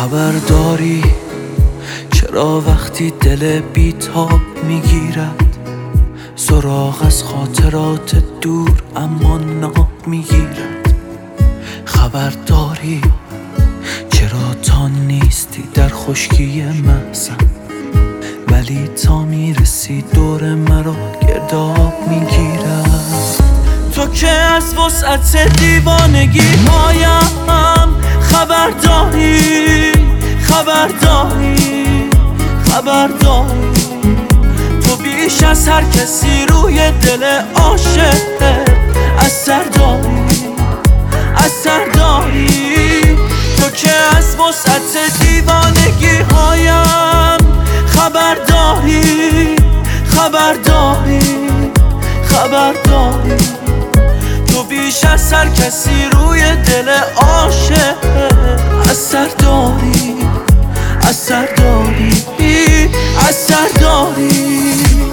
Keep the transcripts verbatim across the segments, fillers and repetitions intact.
خبر داری چرا وقتی دل بیتاب میگیرد سراغ از خاطرات دور اما ناب میگیرد؟ خبر داری چرا تا نیستی در خشکی محزن ولی تا میرسی دور مرا گرداب میگیرد؟ تو که از وسعت دیوانگی هایم خبر داری خبر داری خبر داری تو بیش از هر کسی روی دل عاشق اثر داری اثر داری تو که از وسعت دیوانگی هایم خبر داری خبر داری خبر داری تو بیش از هر کسی روی دل عاشق اثر داری اثر داری اثر داری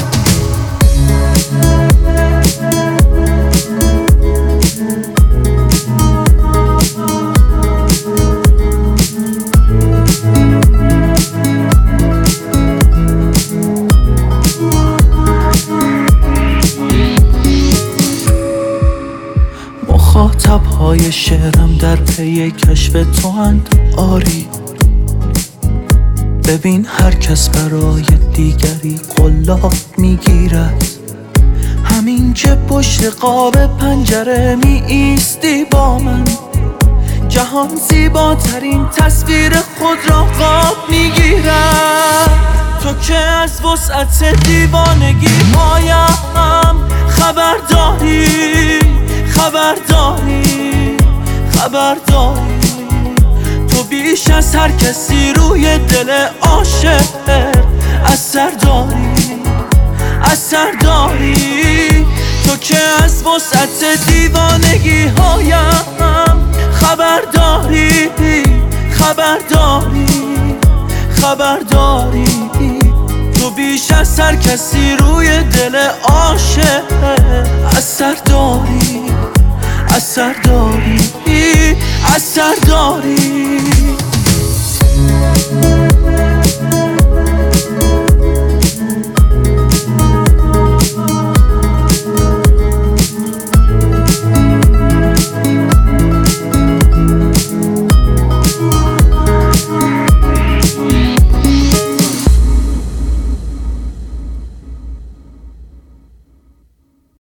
مخاطب های شعرم در پی کشف تو اند آری ببین هر کس برای دیگری قلاب میگیرد همین که پشت قاب پنجره می ایستی با من جهان زیباترین تصویر خود را قاب میگیرد تو که از وسعت دیوانگی هایم خبر داری خبر داری خبر داری تو بیش از هر کسی روی دل عاشق اثر داری اثر داری تو که از وسعت دیوانگی هایم خبر داری خبر داری خبر داری تو بیش از هر کسی روی دل عاشق اثر داری اثر داری اثر داری